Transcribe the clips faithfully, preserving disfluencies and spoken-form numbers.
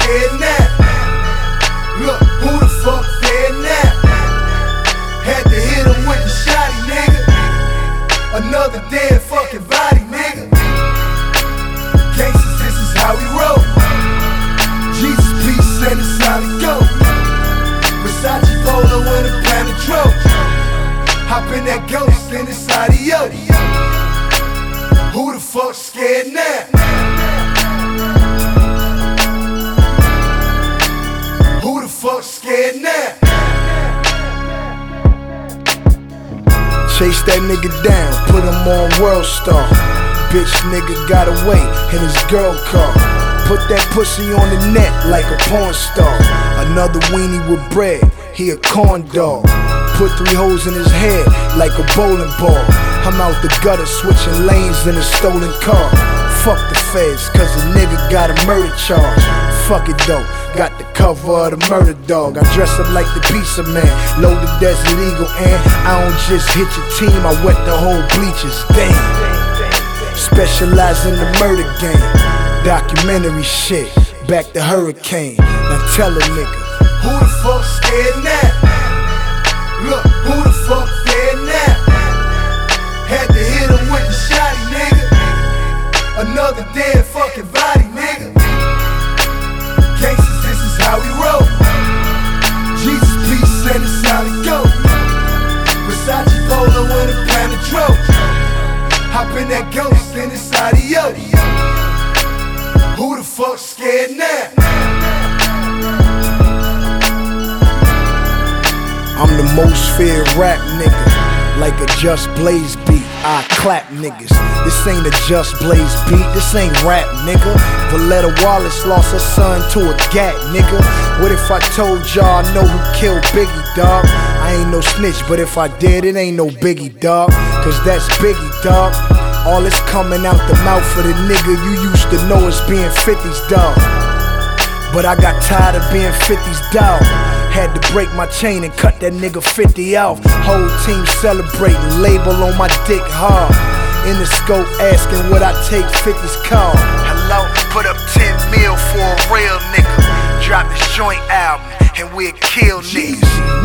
scared now? Look, who the fuck dead now? Had to hit him with the shotty, nigga. Another dead fucking body, nigga. Gangsters, this is how we roll. Jesus, peace, and it's how we go. Versace polo with a pound of trope. Hop in that ghost and it's adios. Who the fuck scared now? Who the fuck scared now? Chase that nigga down, put him on World Star. Bitch nigga got away in his girl car. Put that pussy on the net like a porn star. Another weenie with bread, he a corn dog. Put three holes in his head like a bowling ball. I'm out the gutter switching lanes in a stolen car. Fuck the feds, cause the nigga got a murder charge. Fuck it though, got the cover of the murder dog. I dress up like the pizza man, loaded as illegal, and I don't just hit your team, I wet the whole bleachers. Damn, specialize in the murder game. Documentary shit, back to Hurricane. Now tell a nigga, who the fuck scared now? Look, who the fuck dead now? Had to hit him with the shotty, nigga. Another dead fucking body, nigga. Gangsters, this is how we roll. Jesus, peace, and it's how we go. Versace polo with a pound of trope. Hop in that ghost and it's adios. Who the fuck scared now? I'm the most feared rap nigga. Like a Just Blaze beat, I clap niggas. This ain't a Just Blaze beat, this ain't rap nigga. Valletta Wallace lost her son to a gat nigga. What if I told y'all I know who killed Biggie, dog? I ain't no snitch, but if I did, it ain't no Biggie, dog. Cause that's Biggie, dog. All this coming out the mouth of the nigga you used to know as being fifties, dog. But I got tired of being fifties, dog. Had to break my chain and cut that nigga fifty off. Whole team celebrating, label on my dick hard. In the scope asking what I take fifty's call. Hello, put up ten mil for a real nigga. Drop this joint album and we'll kill niggas.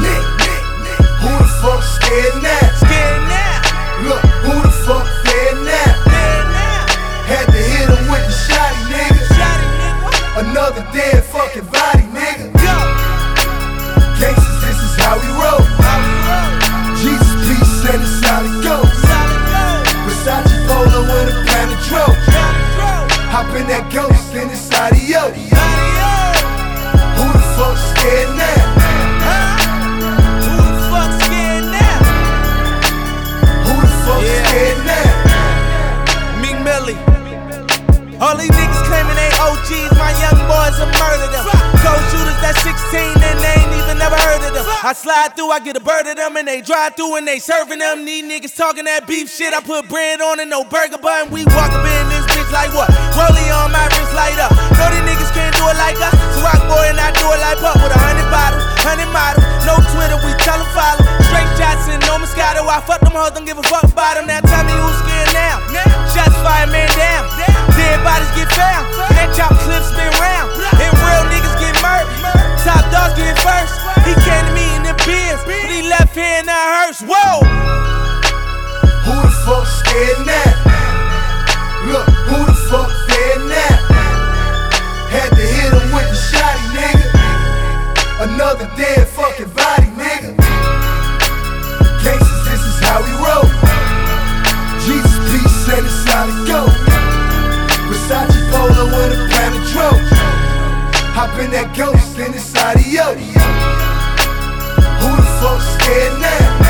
Who the fuck scared now? Scared now. Look, who the fuck dead now? Dead now. Had to hit him with the shotty, nigga. Shotty, nigga. Another dead fucking body, nigga. Go. Gangsters, this is how we roll. How we roll. Jesus, peace, and it's how we go. Solid gold. Versace polo with a pound of trope. Pound of trope. Hop in that ghost and it's adios. Adios. Who the fuck scared now? Huh? Who the fuck scared now? Who the fuck Yeah. scared now? Meek Millie. All these niggas claiming they O Gs, my young boys have murdered them. Cold shooters that sixteen and they ain't even never heard of them. I slide through, I get a bird of them, and they drive through and they serving them. These niggas talking that beef shit, I put bread on and no burger bun. We walk up in this bitch like what? Rollie on my wrist light up. Know these niggas can't do it like us. So rock boy and I do it like Pup with a hundred bottles, hundred models. No Twitter, we tell them follow. Straight shots and no Moscato. I fuck them hoes, don't give a fuck about them. Now tell me who's scared now. Shots fired, man down. Dead bodies get found. That chop clip spin round. And real niggas get murdered. Top dogs get first. He came to me in the beers, but he left here in the hearse. Whoa! Who the fuck scared now? Look, who the fuck dead now? Had to hit him with the shotty, nigga. Another dead fucking body, nigga. Gangsters, this is how we roll. Jesus, peace, and it's how we go. Versace polo with a pound of trope. Hop in that ghost and it's adios. Who the fuck scared now?